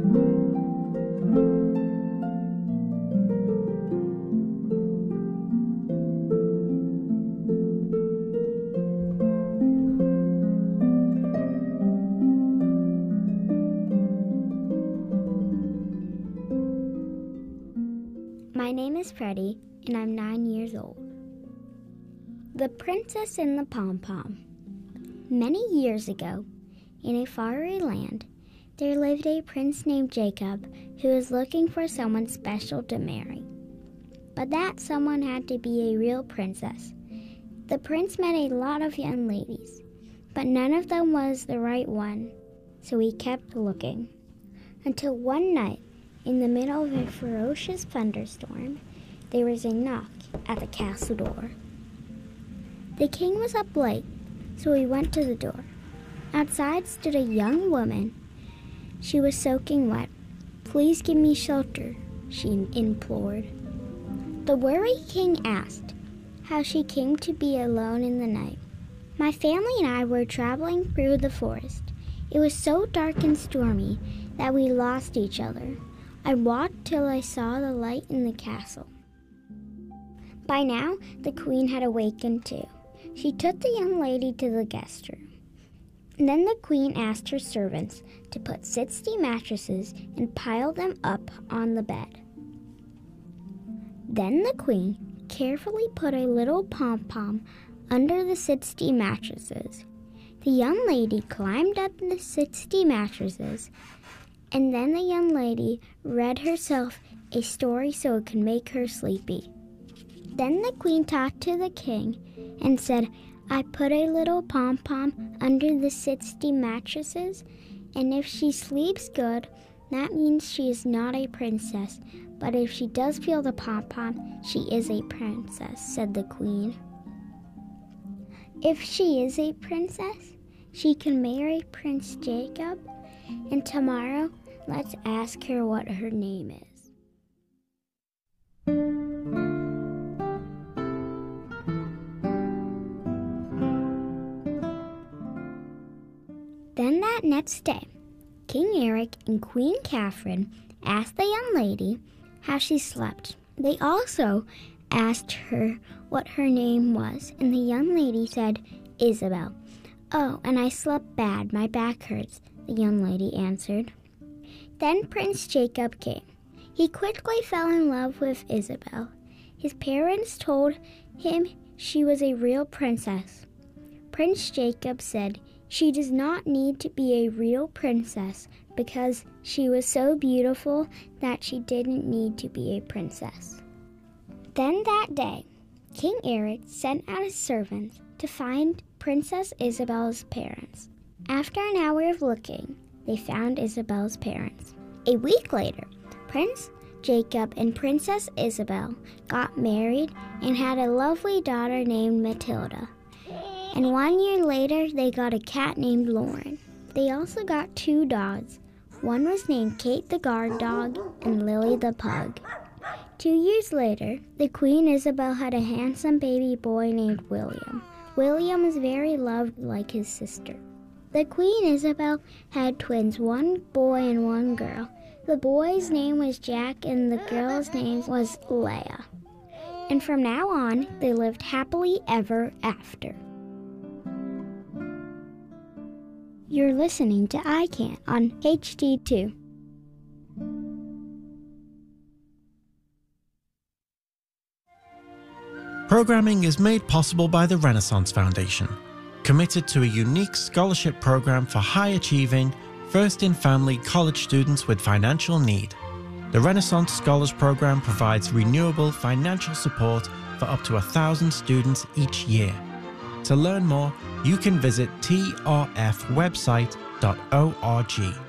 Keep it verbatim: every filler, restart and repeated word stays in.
My name is Freddie, and I'm nine years old. The Princess and the Pom-Pom. Many years ago, in a faraway land, there lived a prince named Jacob who was looking for someone special to marry. But that someone had to be a real princess. The prince met a lot of young ladies, but none of them was the right one, so he kept looking. Until one night, in the middle of a ferocious thunderstorm, there was a knock at the castle door. The king was up late, so he went to the door. Outside stood a young woman. She was soaking wet. "Please give me shelter," she implored. The worried king asked how she came to be alone in the night. "My family and I were traveling through the forest. It was so dark and stormy that we lost each other. I walked till I saw the light in the castle." By now, the queen had awakened too. She took the young lady to the guest room. Then the queen asked her servants to put sixty mattresses and pile them up on the bed. Then the queen carefully put a little pom-pom under the sixty mattresses. The young lady climbed up the sixty mattresses, and then the young lady read herself a story so it could make her sleepy. Then the queen talked to the king and said, "I put a little pom-pom under the sixty mattresses, and if she sleeps good, that means she is not a princess. But if she does feel the pom-pom, she is a princess," said the queen. "If she is a princess, she can marry Prince Jacob, and tomorrow let's ask her what her name is." Then that next day, King Eric and Queen Catherine asked the young lady how she slept. They also asked her what her name was, and the young lady said, "Isabel." "Oh, and I slept bad. My back hurts," the young lady answered. Then Prince Jacob came. He quickly fell in love with Isabel. His parents told him she was a real princess. Prince Jacob said she does not need to be a real princess because she was so beautiful that she didn't need to be a princess. Then that day, King Eric sent out his servants to find Princess Isabel's parents. After an hour of looking, they found Isabel's parents. A week later, Prince Jacob and Princess Isabel got married and had a lovely daughter named Matilda. And one year later, they got a cat named Lauren. They also got two dogs. One was named Kate the guard dog and Lily the pug. Two years later, the Queen Isabel had a handsome baby boy named William. William was very loved like his sister. The Queen Isabel had twins, one boy and one girl. The boy's name was Jack and the girl's name was Leia. And from now on, they lived happily ever after. You're listening to I Can't on H D two. Programming is made possible by the Renaissance Foundation, committed to a unique scholarship program for high-achieving, first-in-family college students with financial need. The Renaissance Scholars Program provides renewable financial support for up to a thousand students each year. To learn more, you can visit t r f website dot org.